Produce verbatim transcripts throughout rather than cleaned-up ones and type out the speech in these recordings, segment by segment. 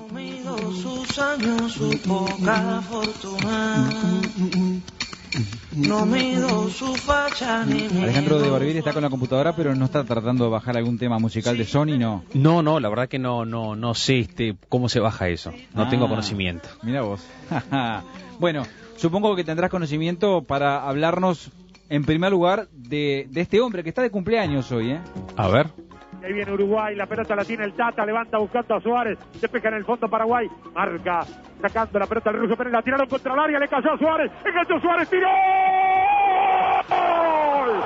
Comido sus años, su poca fortuna. No mido su facha ni Alejandro de Barbieri está con la computadora, pero no está tratando de bajar algún tema musical de Sony, ¿no? No, no, la verdad que no, no, no sé este cómo se baja eso. No ah, tengo conocimiento. Mira vos. Bueno, supongo que tendrás conocimiento para hablarnos, en primer lugar, de, de este hombre que está de cumpleaños hoy, ¿eh? A ver. Ahí viene Uruguay, la pelota la tiene el Tata, levanta buscando a Suárez, despeja en el fondo Paraguay, marca, sacando la pelota el Ruso Pérez, la tiraron contra el área, le cayó a Suárez, enganchó Suárez, tiró. ¡Gol!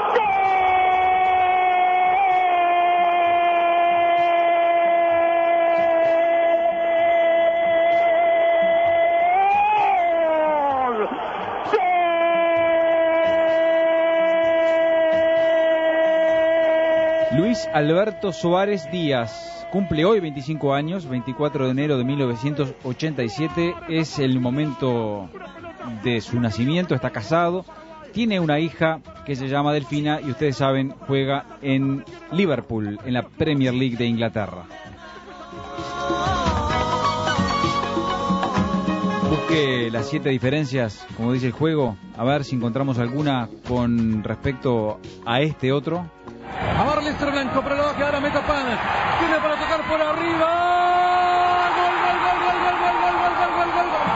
Luis Alberto Suárez Díaz cumple hoy veinticinco años, veinticuatro de enero de mil novecientos ochenta y siete, es el momento de su nacimiento, está casado, tiene una hija que se llama Delfina y ustedes saben, juega en Liverpool, en la Premier League de Inglaterra. Busque las siete diferencias, como dice el juego, a ver si encontramos alguna con respecto a este otro. A Barlester Blanco, pero lo va a quedar a Metapan. Tiene para tocar por arriba. Gol, gol, gol, gol, gol, gol, gol, gol, gol, gol, gol, gol.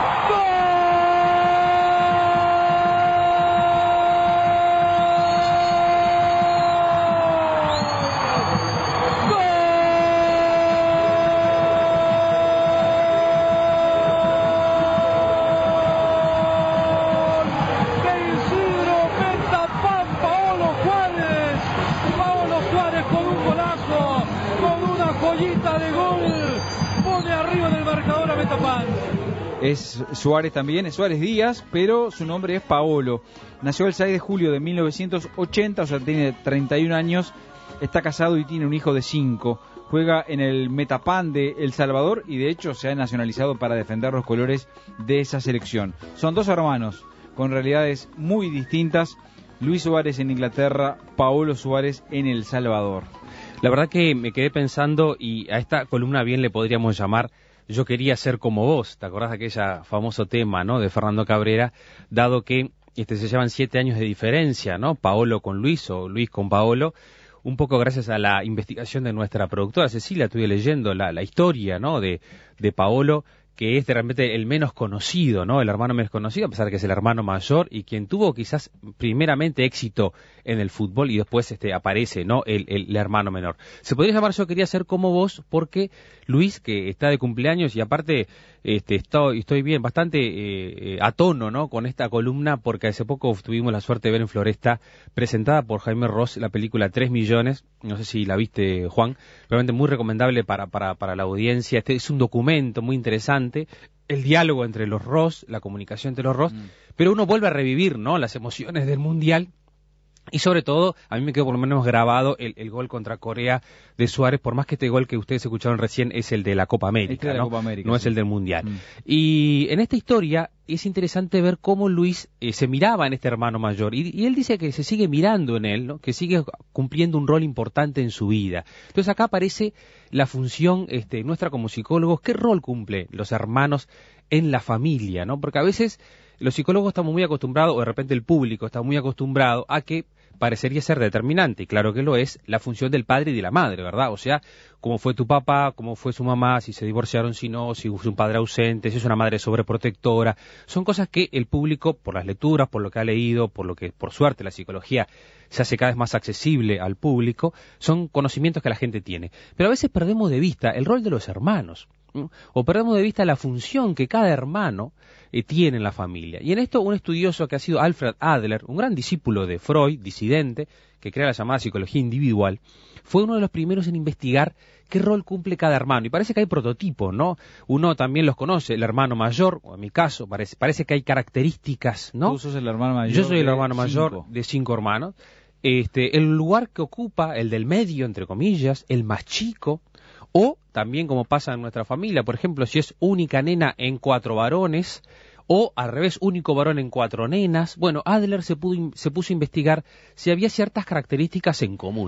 De gol, pone arriba del marcador a Metapan. Es Suárez también, es Suárez Díaz, pero su nombre es Paolo. Nació el seis de julio de mil novecientos ochenta, o sea, tiene treinta y un años, está casado y tiene un hijo de cinco. Juega en el Metapan de El Salvador y de hecho se ha nacionalizado para defender los colores de esa selección. Son dos hermanos con realidades muy distintas, Luis Suárez en Inglaterra, Paolo Suárez en El Salvador. La verdad que me quedé pensando, y a esta columna bien le podríamos llamar Yo quería ser como vos. ¿Te acordás de aquella famoso tema, ¿no?, de Fernando Cabrera? Dado que este, se llevan siete años de diferencia, ¿no?, Paolo con Luis o Luis con Paolo. Un poco gracias a la investigación de nuestra productora Cecilia, estuve leyendo la, la historia, ¿no?, de, de Paolo, que es realmente el menos conocido, ¿no?, el hermano menos conocido, a pesar de que es el hermano mayor y quien tuvo quizás primeramente éxito en el fútbol y después este aparece, ¿no?, el, el, el hermano menor. Se podría llamar Yo quería ser como vos porque Luis, que está de cumpleaños y aparte este, estoy, estoy bien, bastante eh, a tono, ¿no?, con esta columna porque hace poco tuvimos la suerte de ver en Floresta, presentada por Jaime Ross, la película Tres Millones, no sé si la viste, Juan, realmente muy recomendable para, para, para la audiencia. Este es un documento muy interesante, el diálogo entre los Ross, la comunicación entre los Ross, mm. pero uno vuelve a revivir, ¿no?, las emociones del Mundial. Y sobre todo, a mí me quedó por lo menos grabado el, el gol contra Corea de Suárez, por más que este gol que ustedes escucharon recién es el de la Copa América, este de la ¿no? Copa América, no sí. es el del Mundial. Mm. Y en esta historia es interesante ver cómo Luis eh, se miraba en este hermano mayor, y, y él dice que se sigue mirando en él, ¿no?, que sigue cumpliendo un rol importante en su vida. Entonces acá aparece la función este, nuestra como psicólogos, ¿qué rol cumple los hermanos en la familia, ¿no? Porque a veces los psicólogos estamos muy acostumbrados, o de repente el público está muy acostumbrado a que parecería ser determinante, y claro que lo es, la función del padre y de la madre, ¿verdad? O sea, cómo fue tu papá, cómo fue su mamá, si se divorciaron, si no, si es un padre ausente, si es una madre sobreprotectora. Son cosas que el público, por las lecturas, por lo que ha leído, por lo que, por suerte, la psicología se hace cada vez más accesible al público, son conocimientos que la gente tiene. Pero a veces perdemos de vista el rol de los hermanos, ¿no? O perdemos de vista la función que cada hermano eh, tiene en la familia. Y en esto un estudioso que ha sido Alfred Adler, un gran discípulo de Freud, disidente, que crea la llamada psicología individual, fue uno de los primeros en investigar qué rol cumple cada hermano. Y parece que hay prototipos, ¿no? Uno también los conoce, el hermano mayor, o en mi caso, parece, parece que hay características, ¿no? Tú sos el hermano mayor. Yo soy el hermano cinco. mayor de cinco hermanos. Este, el lugar que ocupa, el del medio, entre comillas, el más chico, o también como pasa en nuestra familia, por ejemplo, si es única nena en cuatro varones, o al revés, único varón en cuatro nenas. Bueno, Adler se, pudo, se puso a investigar si había ciertas características en común.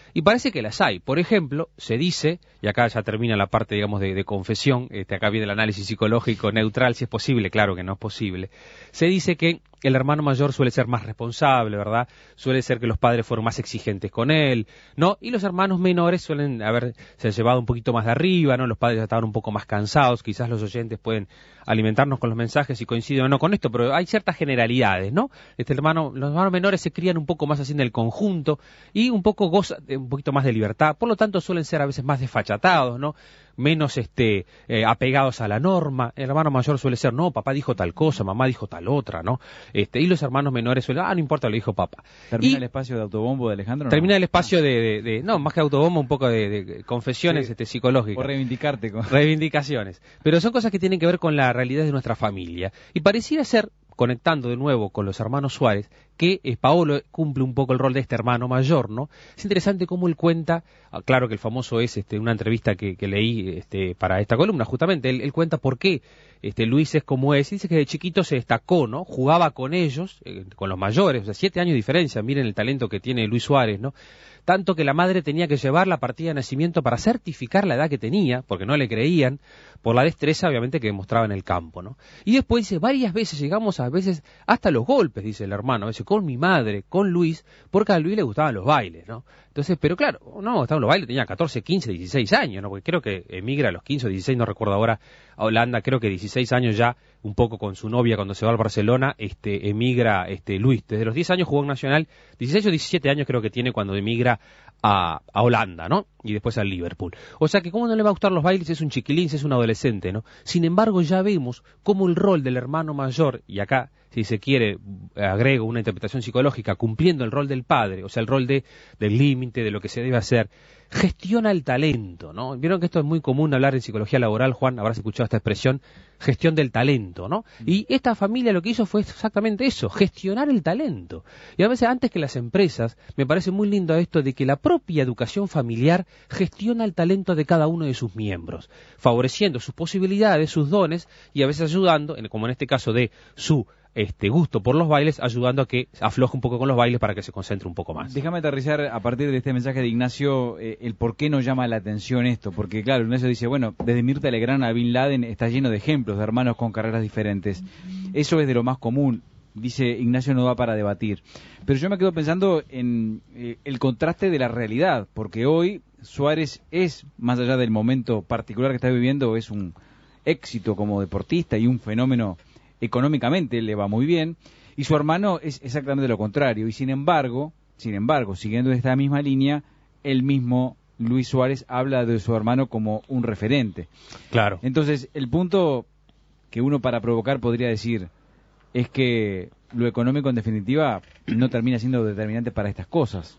Y parece que las hay. Por ejemplo, se dice, y acá ya termina la parte, digamos, de, de confesión, este, acá viene el análisis psicológico neutral, si es posible, claro que no es posible. Se dice que el hermano mayor suele ser más responsable, ¿verdad? Suele ser que los padres fueron más exigentes con él, ¿no? Y los hermanos menores suelen haberse llevado un poquito más de arriba, ¿no? Los padres ya estaban un poco más cansados, quizás los oyentes pueden alimentarnos con los mensajes y coinciden o no con esto, pero hay ciertas generalidades, ¿no? Este hermano, los hermanos menores se crían un poco más así en el conjunto y un poco gozan de un poquito más de libertad, por lo tanto suelen ser a veces más desfachatados, ¿no? Menos este eh, apegados a la norma. El hermano mayor suele ser, no, papá dijo tal cosa, mamá dijo tal otra, ¿no? Este, y los hermanos menores suelen, ah, no importa, lo dijo papá. ¿Termina y el espacio de autobombo de Alejandro? Termina no? el espacio de, de, de, no, más que autobombo, un poco de, de confesiones sí, este, psicológicas. O reivindicarte. Con... Reivindicaciones. Pero son cosas que tienen que ver con la realidad de nuestra familia. Y pareciera ser, conectando de nuevo con los hermanos Suárez, que eh, Paolo cumple un poco el rol de este hermano mayor, ¿no? Es interesante cómo él cuenta, ah, claro que el famoso es este, una entrevista que, que leí este, para esta columna, justamente, él, él cuenta por qué este, Luis es como es, y dice que de chiquito se destacó, ¿no? Jugaba con ellos, eh, con los mayores, o sea, siete años de diferencia, miren el talento que tiene Luis Suárez, ¿no? Tanto que la madre tenía que llevar la partida de nacimiento para certificar la edad que tenía, porque no le creían, por la destreza obviamente que demostraba en el campo, ¿no? Y después dice, varias veces llegamos a veces hasta los golpes, dice el hermano, a veces con mi madre, con Luis, porque a Luis le gustaban los bailes, ¿no? Entonces, pero claro, no, estaban los bailes, tenía catorce, quince, dieciséis años, ¿no? Porque creo que emigra a los quince o dieciséis, no recuerdo ahora, a Holanda, creo que dieciséis años ya, un poco con su novia cuando se va al Barcelona, este, emigra este, Luis. Desde los diez años jugó en Nacional, dieciséis o diecisiete años creo que tiene cuando emigra a, a Holanda, ¿no? Y después al Liverpool. O sea que cómo no le va a gustar los bailes, es un chiquilín, es un adolescente, ¿no? Sin embargo, ya vemos cómo el rol del hermano mayor, y acá, si se quiere, agrego una interpretación psicológica, cumpliendo el rol del padre, o sea, el rol de del límite, de lo que se debe hacer, gestiona el talento, ¿no? Vieron que esto es muy común hablar en psicología laboral, Juan, habrás escuchado esta expresión, gestión del talento, ¿no? Y esta familia lo que hizo fue exactamente eso, gestionar el talento. Y a veces antes que las empresas, me parece muy lindo esto de que la propia educación familiar gestiona el talento de cada uno de sus miembros, favoreciendo sus posibilidades, sus dones y a veces ayudando, como en este caso de su este gusto por los bailes, ayudando a que afloje un poco con los bailes para que se concentre un poco más. Déjame aterrizar a partir de este mensaje de Ignacio eh, el por qué nos llama la atención esto, porque claro, Ignacio dice, bueno, desde Mirta Legrand a Bin Laden está lleno de ejemplos de hermanos con carreras diferentes. Eso es de lo más común, dice Ignacio, no da para debatir. Pero yo me quedo pensando en eh, el contraste de la realidad, porque hoy Suárez es, más allá del momento particular que está viviendo, es un éxito como deportista y un fenómeno económicamente, le va muy bien, y su hermano es exactamente lo contrario, y sin embargo, sin embargo, siguiendo esta misma línea, el mismo Luis Suárez habla de su hermano como un referente. Claro. Entonces, el punto que uno para provocar podría decir es que lo económico en definitiva no termina siendo determinante para estas cosas.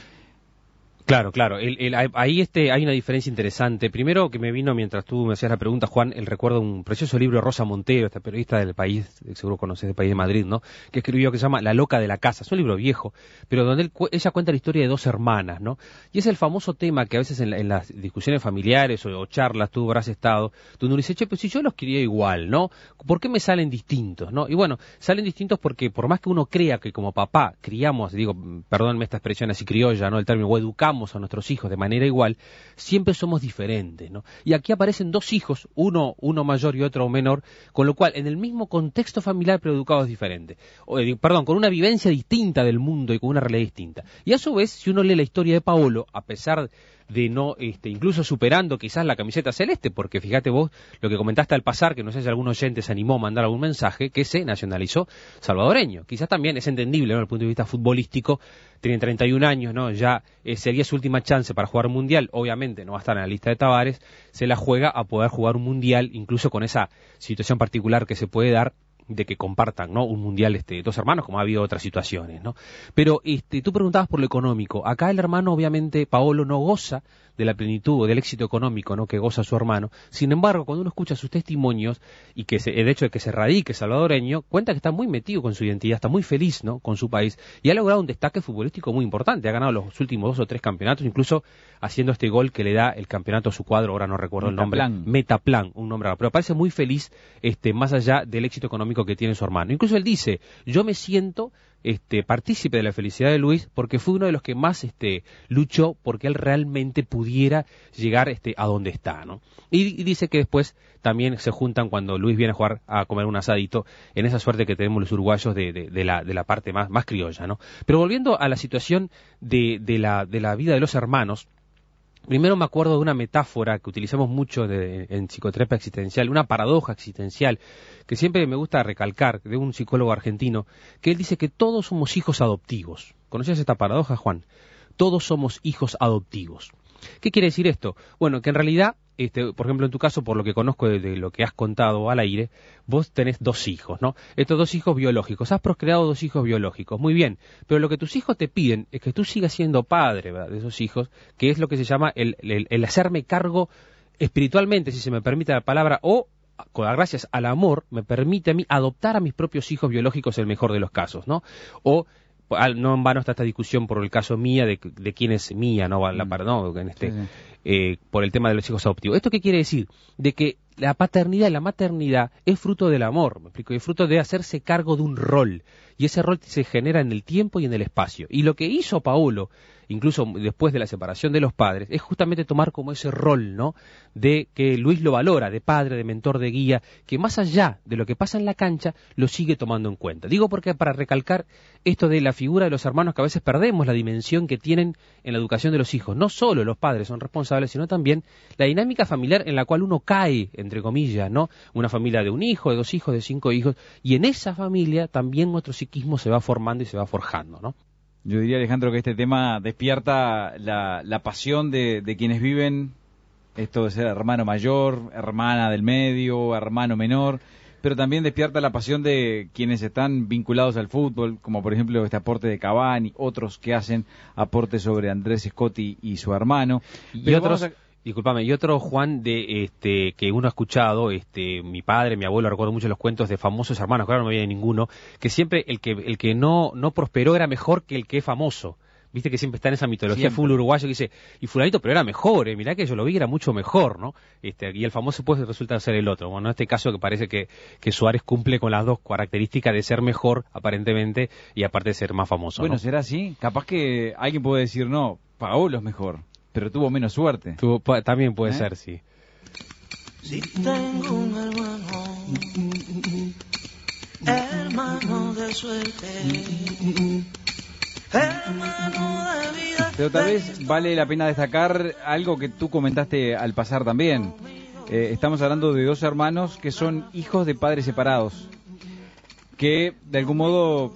Claro, claro. El, el, ahí este, hay una diferencia interesante. Primero que me vino mientras tú me hacías la pregunta, Juan, el recuerdo de un precioso libro de Rosa Montero, esta periodista del País, seguro conoces, del País de Madrid, ¿no? Que escribió, que se llama La loca de la casa. Es un libro viejo, pero donde él, ella cuenta la historia de dos hermanas, ¿no? Y es el famoso tema que a veces en, la, en las discusiones familiares o, o charlas tú habrás estado, donde uno dice, che, pero si yo los quería igual, ¿no? ¿Por qué me salen distintos, no? Y bueno, salen distintos porque por más que uno crea que como papá criamos, digo, perdónenme esta expresión así criolla, ¿no? El término, o educamos a nuestros hijos de manera igual, siempre somos diferentes, ¿no? Y aquí aparecen dos hijos, uno uno mayor y otro menor, con lo cual en el mismo contexto familiar pero educados diferentes, o, eh, perdón, con una vivencia distinta del mundo y con una realidad distinta. Y a su vez, si uno lee la historia de Paolo, a pesar de no, este, incluso superando quizás la camiseta celeste, porque fíjate vos lo que comentaste al pasar, que no sé si algún oyente se animó a mandar algún mensaje, que se nacionalizó salvadoreño. Quizás también es entendible, ¿no? Desde el punto de vista futbolístico, tiene treinta y un años, ¿no? Ya eh, sería su última chance para jugar un mundial, obviamente no va a estar en la lista de Tavares, se la juega a poder jugar un mundial, incluso con esa situación particular que se puede dar de que compartan, ¿no? Un mundial este dos hermanos, como ha habido otras situaciones, ¿no? Pero este tú preguntabas por lo económico. Acá el hermano, obviamente, Paolo, no goza de la plenitud o del éxito económico, ¿no? Que goza su hermano. Sin embargo, cuando uno escucha sus testimonios y que se, el hecho de que se radique salvadoreño, cuenta que está muy metido con su identidad, está muy feliz, ¿no? Con su país y ha logrado un destaque futbolístico muy importante. Ha ganado los últimos dos o tres campeonatos, incluso haciendo este gol que le da el campeonato a su cuadro. Ahora no recuerdo Metaplan. el nombre. Metaplan, un nombre. Pero parece muy feliz, este, más allá del éxito económico que tiene su hermano. Incluso él dice, yo me siento este, partícipe de la felicidad de Luis porque fue uno de los que más este, luchó porque él realmente pudiera llegar este, a donde está, ¿no? Y, y dice que después también se juntan cuando Luis viene a jugar a comer un asadito, en esa suerte que tenemos los uruguayos de, de, de, la, de la parte más, más criolla, ¿no? Pero volviendo a la situación de, de, la, de la vida de los hermanos, primero me acuerdo de una metáfora que utilizamos mucho de, en psicoterapia existencial, una paradoja existencial, que siempre me gusta recalcar, de un psicólogo argentino, que él dice que todos somos hijos adoptivos. ¿Conocías esta paradoja, Juan? Todos somos hijos adoptivos. ¿Qué quiere decir esto? Bueno, que en realidad, este, por ejemplo, en tu caso, por lo que conozco de, de lo que has contado al aire, vos tenés dos hijos, ¿no? Estos dos hijos biológicos. Has procreado dos hijos biológicos, muy bien. Pero lo que tus hijos te piden es que tú sigas siendo padre, ¿verdad?, de esos hijos, que es lo que se llama el, el, el hacerme cargo espiritualmente, si se me permite la palabra, o gracias al amor, me permite a mí adoptar a mis propios hijos biológicos en el mejor de los casos, ¿no? O no en vano está esta discusión por el caso mía, de, de quién es mía, no, la, no en este, sí, sí. Eh, por el tema de los hijos adoptivos. ¿Esto qué quiere decir? De que la paternidad y la maternidad es fruto del amor, me explico, es fruto de hacerse cargo de un rol, y ese rol se genera en el tiempo y en el espacio. Y lo que hizo Paolo, incluso después de la separación de los padres, es justamente tomar como ese rol, ¿no?, de que Luis lo valora, de padre, de mentor, de guía, que más allá de lo que pasa en la cancha, lo sigue tomando en cuenta. Digo porque para recalcar esto de la figura de los hermanos, que a veces perdemos la dimensión que tienen en la educación de los hijos. No solo los padres son responsables, sino también la dinámica familiar en la cual uno cae, entre comillas, ¿no? Una familia de un hijo, de dos hijos, de cinco hijos, y en esa familia también nuestro psiquismo se va formando y se va forjando, ¿no? Yo diría, Alejandro, que este tema despierta la, la pasión de, de quienes viven esto de ser hermano mayor, hermana del medio, hermano menor, pero también despierta la pasión de quienes están vinculados al fútbol, como por ejemplo este aporte de Cavani, otros que hacen aportes sobre Andrés Scotti y su hermano. Y pero otros... a... Disculpame, y otro, Juan, de este que uno ha escuchado, este mi padre, mi abuelo, recuerdo mucho los cuentos de famosos hermanos, claro, no había ninguno, que siempre el que el que no no prosperó era mejor que el que es famoso. Viste que siempre está en esa mitología fútbol uruguayo que dice, y fulanito, pero era mejor, eh, mirá que yo lo vi, era mucho mejor, ¿no? Este, y el famoso pues resulta ser el otro. Bueno, en este caso que parece que, que Suárez cumple con las dos características de ser mejor, aparentemente, y aparte de ser más famoso, Bueno, ¿no? ¿será así? Capaz que alguien puede decir, no, Paolo es mejor, pero tuvo menos suerte. Tuvo, también puede ¿Eh? ser, sí. Si tengo un hermano, hermano de suerte, hermano de vida. Pero tal vez vale la pena destacar algo que tú comentaste al pasar también. Eh, estamos hablando de dos hermanos que son hijos de padres separados, que de algún modo...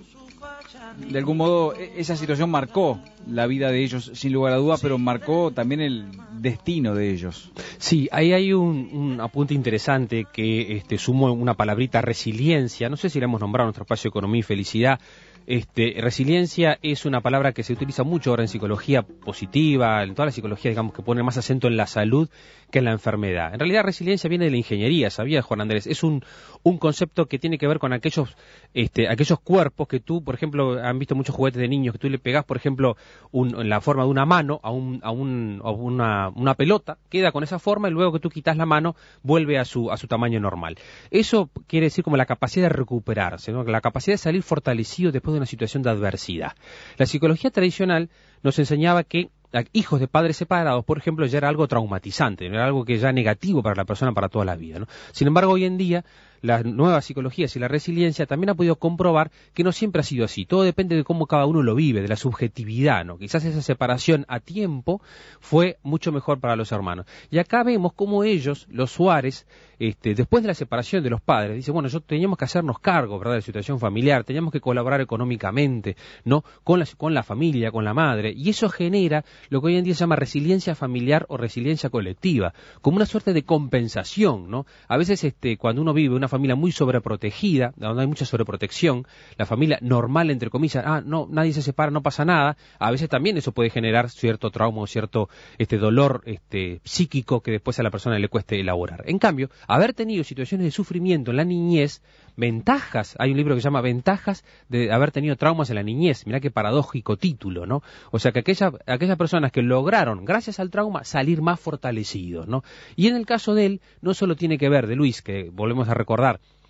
De algún modo, esa situación marcó la vida de ellos, sin lugar a dudas, pero marcó también el destino de ellos. Sí, ahí hay un, un apunte interesante que este, sumo una palabrita, resiliencia. No sé si la hemos nombrado en nuestro espacio Economía y Felicidad. Este, resiliencia es una palabra que se utiliza mucho ahora en psicología positiva, en toda la psicología, digamos, que pone más acento en la salud que en la enfermedad. En realidad, resiliencia viene de la ingeniería, ¿sabías, Juan Andrés? Es un, un concepto que tiene que ver con aquellos, este, aquellos cuerpos que tú, por ejemplo, han visto muchos juguetes de niños, que tú le pegás, por ejemplo, un, en la forma de una mano a, un, a, un, a una, una pelota, queda con esa forma y luego que tú quitas la mano, vuelve a su, a su tamaño normal. Eso quiere decir como la capacidad de recuperarse, ¿no? La capacidad de salir fortalecido después de una situación de adversidad. La psicología tradicional nos enseñaba que hijos de padres separados, por ejemplo, ya era algo traumatizante, era algo que ya negativo para la persona para toda la vida, ¿no? Sin embargo, hoy en día, las nuevas psicologías y la resiliencia también ha podido comprobar que no siempre ha sido así. Todo depende de cómo cada uno lo vive, de la subjetividad, ¿no? Quizás esa separación a tiempo fue mucho mejor para los hermanos. Y acá vemos cómo ellos, los Suárez, este, después de la separación de los padres, dicen, bueno, yo teníamos que hacernos cargo, ¿verdad?, de la situación familiar, teníamos que colaborar económicamente, ¿no?, con la, con la familia, con la madre, y eso genera lo que hoy en día se llama resiliencia familiar o resiliencia colectiva, como una suerte de compensación, ¿no? A veces, este, cuando uno vive una familia muy sobreprotegida, donde hay mucha sobreprotección, la familia normal, entre comillas, ah, no, nadie se separa, no pasa nada, a veces también eso puede generar cierto trauma o cierto este, dolor este, psíquico que después a la persona le cueste elaborar. En cambio, haber tenido situaciones de sufrimiento en la niñez, ventajas, hay un libro que se llama Ventajas de haber tenido traumas en la niñez, mirá qué paradójico título, ¿no? O sea, que aquella, aquellas personas que lograron, gracias al trauma, salir más fortalecidos, ¿no? Y en el caso de él, no solo tiene que ver, de Luis, que volvemos a recordar,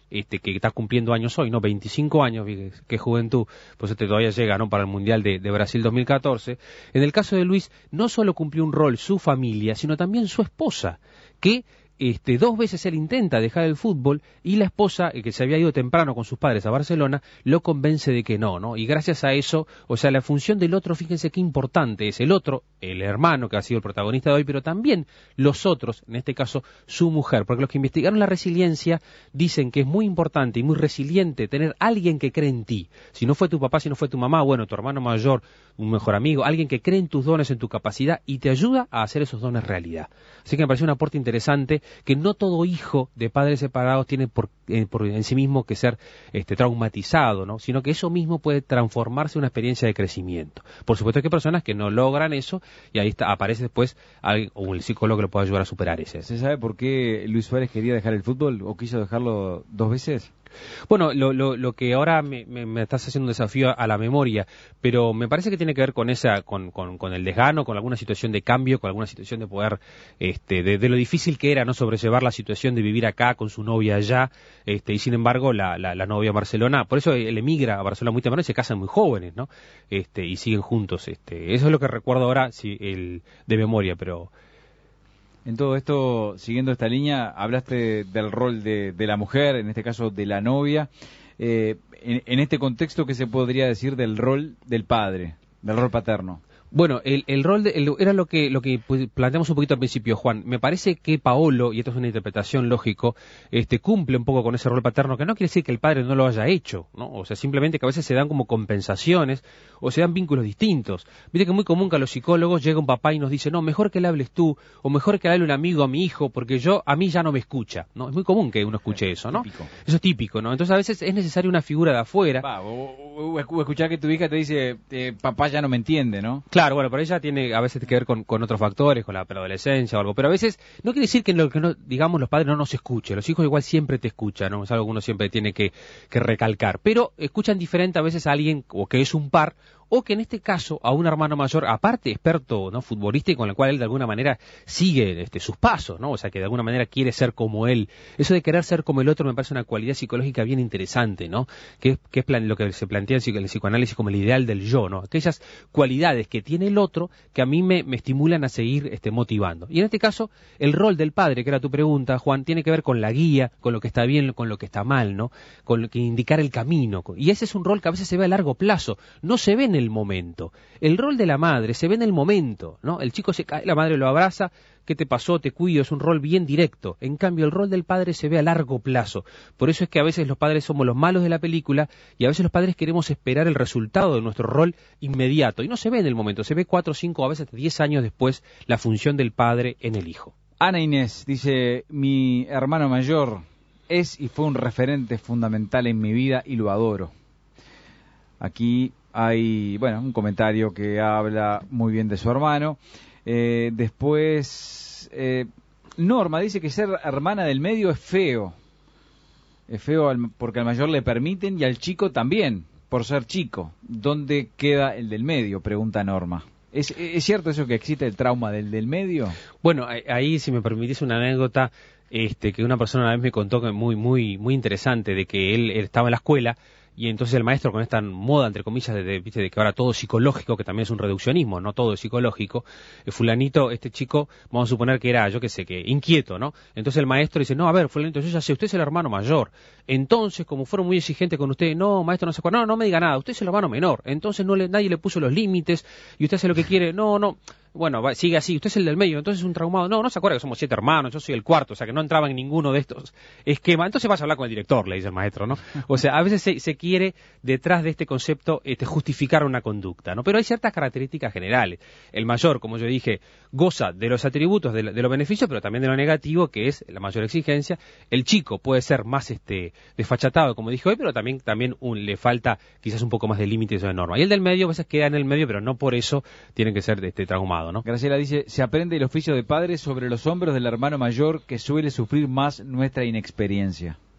este, que está cumpliendo años hoy, ¿no? veinticinco años, qué juventud, pues este todavía llega, ¿no? Para el Mundial de, de Brasil dos mil catorce. En el caso de Luis, no solo cumplió un rol su familia, sino también su esposa, que Este, dos veces él intenta dejar el fútbol y la esposa, que se había ido temprano con sus padres a Barcelona, lo convence de que no, ¿no? Y gracias a eso, o sea, la función del otro, fíjense qué importante es el otro, el hermano que ha sido el protagonista de hoy, pero también los otros, en este caso su mujer, porque los que investigaron la resiliencia dicen que es muy importante y muy resiliente tener alguien que cree en ti. Si no fue tu papá, si no fue tu mamá, bueno, tu hermano mayor, un mejor amigo, alguien que cree en tus dones, en tu capacidad y te ayuda a hacer esos dones realidad. Así que me pareció un aporte interesante, que no todo hijo de padres separados tiene por, eh, por en sí mismo que ser este, traumatizado, ¿no? Sino que eso mismo puede transformarse en una experiencia de crecimiento. Por supuesto que hay personas que no logran eso y ahí está, aparece después alguien, o el psicólogo que lo puede ayudar a superar ese. ¿Se sabe por qué Luis Suárez quería dejar el fútbol o quiso dejarlo dos veces? Bueno, lo, lo, lo que ahora me, me, me estás haciendo un desafío a la memoria, pero me parece que tiene que ver con esa, con, con, con el desgano, con alguna situación de cambio, con alguna situación de poder, este, de, de lo difícil que era no sobrellevar la situación de vivir acá con su novia allá, este, y sin embargo la, la, la novia en Barcelona, por eso él emigra a Barcelona muy temprano y se casan muy jóvenes, ¿no? Este, y siguen juntos, este, eso es lo que recuerdo ahora, sí, el, de memoria, pero. En todo esto, siguiendo esta línea, hablaste del rol de, de la mujer, en este caso de la novia. Eh, en, en este contexto, ¿qué se podría decir del rol del padre, del rol paterno? Bueno, el, el rol de, el, era lo que lo que pues, planteamos un poquito al principio, Juan. Me parece que Paolo, y esto es una interpretación lógico, este cumple un poco con ese rol paterno, que no quiere decir que el padre no lo haya hecho, ¿no? O sea, simplemente que a veces se dan como compensaciones o se dan vínculos distintos. Viste que es muy común que a los psicólogos llega un papá y nos dice, no, mejor que le hables tú, o mejor que le hable un amigo a mi hijo, porque yo a mí ya no me escucha, ¿no? Es muy común que uno escuche eso, ¿no? Típico. Eso es típico, ¿no? Entonces a veces es necesaria una figura de afuera. Va, o, o, o escuchar que tu hija te dice, eh, papá ya no me entiende, ¿no? Claro, bueno, pero ella tiene a veces que ver con, con otros factores, con la preadolescencia o algo, pero a veces no quiere decir que lo que no, digamos, los padres no nos escuchen, los hijos igual siempre te escuchan, ¿no? Es algo que uno siempre tiene que, que recalcar, pero escuchan diferente a veces a alguien o que es un par, o que en este caso a un hermano mayor, aparte experto, ¿no?, futbolista, y con el cual él de alguna manera sigue este, sus pasos, ¿no? O sea, que de alguna manera quiere ser como él. Eso de querer ser como el otro me parece una cualidad psicológica bien interesante, ¿no? Que, que es plan, lo que se plantea en el psicoanálisis como el ideal del yo, ¿no? Aquellas cualidades que tiene el otro que a mí me, me estimulan a seguir este, motivando. Y en este caso, el rol del padre, que era tu pregunta, Juan, tiene que ver con la guía, con lo que está bien, con lo que está mal, ¿no? Con lo que indicar el camino. Y ese es un rol que a veces se ve a largo plazo, no se ve en el momento. El rol de la madre se ve en el momento, ¿no? El chico se cae, la madre lo abraza, ¿qué te pasó? Te cuido, es un rol bien directo. En cambio, el rol del padre se ve a largo plazo. Por eso es que a veces los padres somos los malos de la película y a veces los padres queremos esperar el resultado de nuestro rol inmediato. Y no se ve en el momento, se ve cuatro, cinco, a veces diez años después la función del padre en el hijo. Ana Inés dice, mi hermano mayor es y fue un referente fundamental en mi vida y lo adoro. Aquí hay, bueno, un comentario que habla muy bien de su hermano. Eh, después, eh, Norma dice que ser hermana del medio es feo. Es feo al, porque al mayor le permiten y al chico también, por ser chico. ¿Dónde queda el del medio?, pregunta Norma. ¿Es, ¿Es cierto eso que existe el trauma del del medio? Bueno, ahí, si me permitís una anécdota, este, que una persona una vez me contó que muy, muy, muy interesante, de que él, él estaba en la escuela. Y entonces el maestro, con esta moda, entre comillas, de, de, de que ahora todo es psicológico, que también es un reduccionismo, no todo es psicológico, el fulanito, este chico, vamos a suponer que era, yo qué sé, que inquieto, ¿no? Entonces el maestro dice, no, a ver, fulanito, yo ya sé, usted es el hermano mayor. Entonces, como fueron muy exigentes con usted, no, maestro, no se acuerda, no, no me diga nada, usted es el hermano menor. Entonces no le, nadie le puso los límites y usted hace lo que quiere, no, no. Bueno, va, sigue así, usted es el del medio, entonces es un traumado. No, no se acuerda que somos siete hermanos, yo soy el cuarto, o sea que no entraba en ninguno de estos esquemas. Entonces vas a hablar con el director, le dice el maestro, ¿no? O sea, a veces se, se quiere, detrás de este concepto, este, justificar una conducta, ¿no? Pero hay ciertas características generales. El mayor, como yo dije, goza de los atributos, de, de los beneficios, pero también de lo negativo, que es la mayor exigencia. El chico puede ser más este desfachatado, como dije hoy, pero también, también un, le falta quizás un poco más de límites o de norma. Y el del medio a veces queda en el medio, pero no por eso tiene que ser este, traumado, ¿no? Graciela dice, se aprende el oficio de padre sobre los hombros del hermano mayor que suele sufrir más nuestra inexperiencia.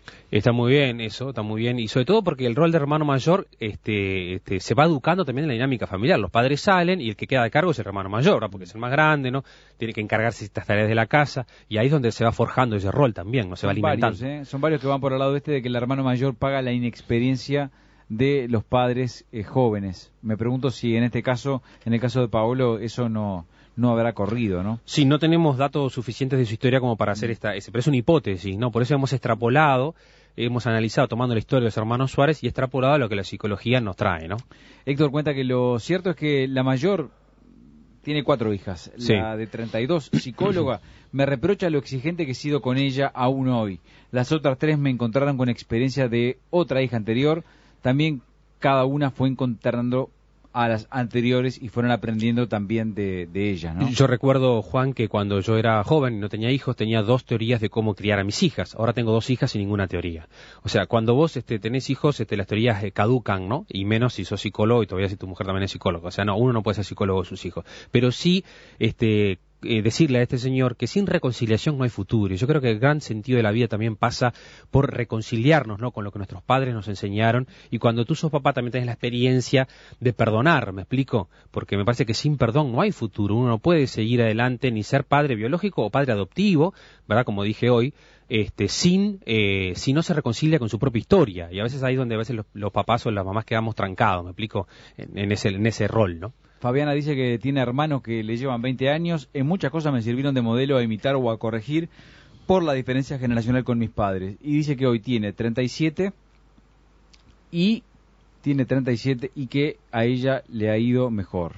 Está muy bien eso, está muy bien, y sobre todo porque el rol de hermano mayor este, este, se va educando también en la dinámica familiar. Los padres salen y el que queda de cargo es el hermano mayor, ¿verdad? Porque es el más grande, ¿no? Tiene que encargarse de estas tareas de la casa, y ahí es donde se va forjando ese rol también, no se va alimentando. Varios, ¿eh? Son varios que van por el lado este de que el hermano mayor paga la inexperiencia de los padres eh, jóvenes. Me pregunto si en este caso, en el caso de Paolo, eso no... no habrá corrido, ¿no? Sí, no tenemos datos suficientes de su historia como para hacer esta, ese, pero es una hipótesis, ¿no? Por eso hemos extrapolado, hemos analizado tomando la historia de los hermanos Suárez y extrapolado a lo que la psicología nos trae, ¿no? Héctor cuenta que lo cierto es que la mayor tiene cuatro hijas, sí. La de treinta y dos, psicóloga, me reprocha lo exigente que he sido con ella aún hoy. Las otras tres me encontraron con experiencia de otra hija anterior, también cada una fue encontrando a las anteriores y fueron aprendiendo también de, de ellas, ¿no? Yo recuerdo, Juan, que cuando yo era joven y no tenía hijos, tenía dos teorías de cómo criar a mis hijas. Ahora tengo dos hijas y ninguna teoría. O sea, cuando vos este, tenés hijos, este, las teorías eh, caducan, ¿no? Y menos si sos psicólogo y todavía si tu mujer también es psicóloga. O sea, no, uno no puede ser psicólogo de sus hijos. Pero sí, este... Eh, decirle a este señor que sin reconciliación no hay futuro. Y yo creo que el gran sentido de la vida también pasa por reconciliarnos, ¿no?, con lo que nuestros padres nos enseñaron, y cuando tú sos papá también tenés la experiencia de perdonar, ¿me explico? Porque me parece que sin perdón no hay futuro. Uno no puede seguir adelante ni ser padre biológico o padre adoptivo, ¿verdad?, como dije hoy, este, sin eh, si no se reconcilia con su propia historia. Y a veces ahí es donde a veces los, los papás o las mamás quedamos trancados, ¿me explico?, en, en, ese, en ese rol, ¿no? Fabiana dice que tiene hermanos que le llevan veinte años. En muchas cosas me sirvieron de modelo a imitar o a corregir por la diferencia generacional con mis padres. Y dice que hoy tiene treinta y siete y tiene treinta y siete y que a ella le ha ido mejor.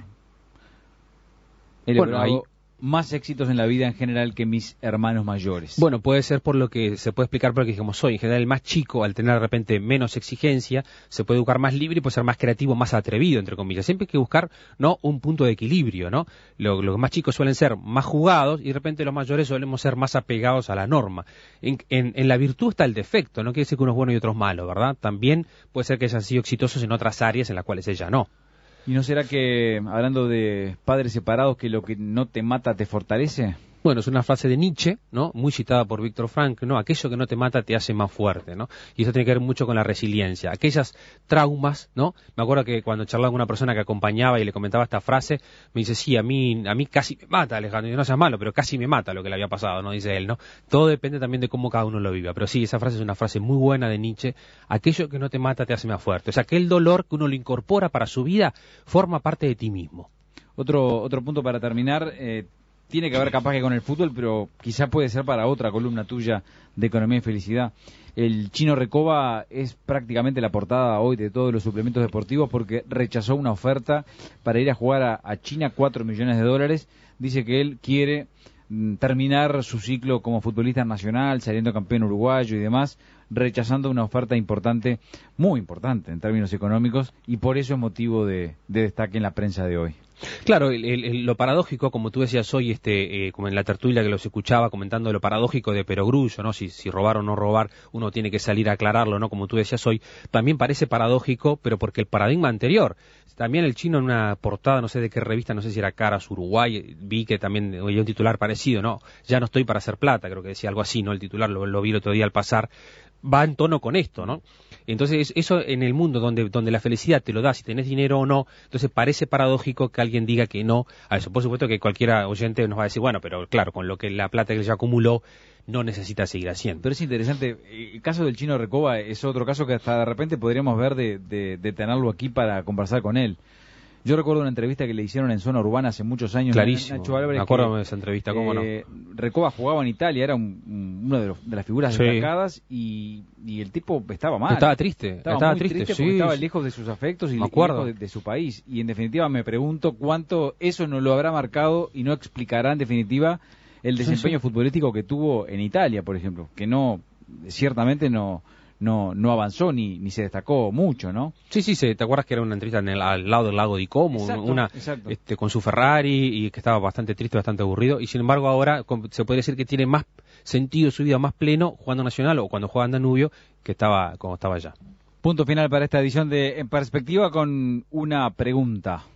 He bueno, logrado ahí... más éxitos en la vida en general que mis hermanos mayores. Bueno, puede ser por lo que se puede explicar porque como soy en general el más chico, al tener de repente menos exigencia, se puede educar más libre y puede ser más creativo, más atrevido, entre comillas. Siempre hay que buscar, ¿no?, un punto de equilibrio, ¿no? Lo- Los más chicos suelen ser más jugados y de repente los mayores solemos ser más apegados a la norma. En, en, en la virtud está el defecto, no quiere decir que uno es bueno y otro es malo, ¿verdad? También puede ser que hayan sido exitosos en otras áreas en las cuales ella no. ¿Y no será que, hablando de padres separados, que lo que no te mata te fortalece? Bueno, es una frase de Nietzsche, ¿no?, muy citada por Víctor Frank, ¿no? Aquello que no te mata te hace más fuerte, ¿no? Y eso tiene que ver mucho con la resiliencia. Aquellas traumas, ¿no? Me acuerdo que cuando charlaba con una persona que acompañaba y le comentaba esta frase, me dice, sí, a mí a mí casi me mata, Alejandro, y no seas malo, pero casi me mata lo que le había pasado, ¿no?, dice él, ¿no? Todo depende también de cómo cada uno lo viva. Pero sí, esa frase es una frase muy buena de Nietzsche. Aquello que no te mata te hace más fuerte. O sea, aquel dolor que uno lo incorpora para su vida forma parte de ti mismo. Otro, otro punto para terminar, eh, tiene que ver capaz que con el fútbol, pero quizá puede ser para otra columna tuya de Economía y Felicidad. El Chino Recoba es prácticamente la portada hoy de todos los suplementos deportivos porque rechazó una oferta para ir a jugar a, a China cuatro millones de dólares. Dice que él quiere mm, terminar su ciclo como futbolista nacional, saliendo campeón uruguayo y demás, rechazando una oferta importante, muy importante en términos económicos, y por eso es motivo de, de destaque en la prensa de hoy. Claro, el, el, el, lo paradójico, como tú decías hoy, este, eh, como en la tertulia que los escuchaba comentando lo paradójico de Perogrullo, ¿no? Si, si robar o no robar, uno tiene que salir a aclararlo, ¿no? Como tú decías hoy, también parece paradójico, pero porque el paradigma anterior, también el Chino en una portada, no sé de qué revista, no sé si era Caras Uruguay, vi que también había un titular parecido, ¿no? Ya no estoy para hacer plata, creo que decía algo así, ¿no? El titular lo, lo vi el otro día al pasar, va en tono con esto, ¿no? Entonces, eso en el mundo donde, donde la felicidad te lo da, si tenés dinero o no, entonces parece paradójico que alguien diga que no a eso. Por supuesto que cualquiera oyente nos va a decir, bueno, pero claro, con lo que la plata que ya acumuló, no necesita seguir haciendo. Pero es interesante, el caso del Chino Recoba es otro caso que hasta de repente podríamos ver de, de, de tenerlo aquí para conversar con él. Yo recuerdo una entrevista que le hicieron en Zona Urbana hace muchos años. Clarísimo, Nacho Álvarez, me acuerdo que, de esa entrevista, ¿cómo eh, no? Recoba jugaba en Italia, era un, un, uno de, los, de las figuras sí. destacadas y, y el tipo estaba mal. Estaba triste, estaba, estaba muy triste, triste sí. porque estaba lejos de sus afectos y, y lejos de, de su país. Y en definitiva me pregunto cuánto eso no lo habrá marcado y no explicará en definitiva el desempeño sí, sí. futbolístico que tuvo en Italia, por ejemplo, que no, ciertamente no... no no avanzó ni ni se destacó mucho, ¿no? Sí, sí, sí, ¿te acuerdas que era una entrevista en el, al lado del lago di Como, exacto, una exacto. Este, con su Ferrari y que estaba bastante triste, bastante aburrido, y sin embargo ahora se puede decir que tiene más sentido su vida, más pleno jugando Nacional o cuando juega en Danubio que estaba como estaba allá. Punto final para esta edición de En Perspectiva con una pregunta.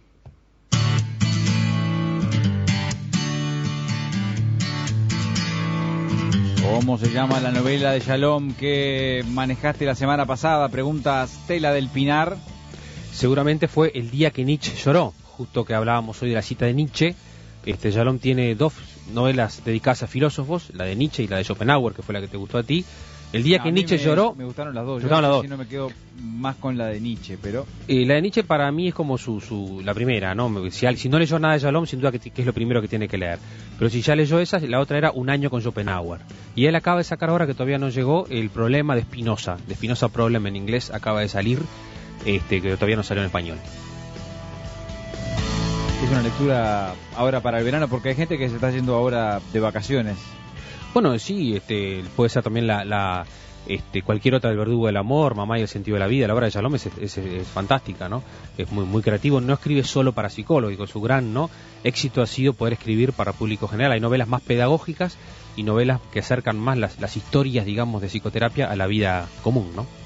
¿Cómo se llama la novela de Shalom que manejaste la semana pasada? Pregunta Stella del Pinar. Seguramente fue El día que Nietzsche lloró, justo que hablábamos hoy de la cita de Nietzsche. Este Shalom tiene dos novelas dedicadas a filósofos, la de Nietzsche y la de Schopenhauer, que fue la que te gustó a ti. El día No, que a mí Nietzsche me, lloró... Me gustaron las dos. Me gustaron Yo las no dos. sé si no me quedo más con la de Nietzsche, pero... Eh, la de Nietzsche para mí es como su, su la primera, ¿no? Si, si no leyó nada de Shalom, sin duda que, que es lo primero que tiene que leer. Pero si ya leyó esa, la otra era Un año con Schopenhauer. Y él acaba de sacar ahora, que todavía no llegó, El problema de Spinoza. De Spinoza Problem en inglés acaba de salir, este que todavía no salió en español. Es una lectura ahora para el verano, porque hay gente que se está yendo ahora de vacaciones. Bueno, sí, este puede ser también la... la Este, cualquier otra, del verdugo del amor, Mamá y el sentido de la vida. La obra de Shalom es, es, es fantástica, ¿no? Es muy muy creativo, no escribe solo para psicólogos, y con su gran no éxito ha sido poder escribir para público general. Hay novelas más pedagógicas y novelas que acercan más las, las historias, digamos, de psicoterapia a la vida común, ¿no?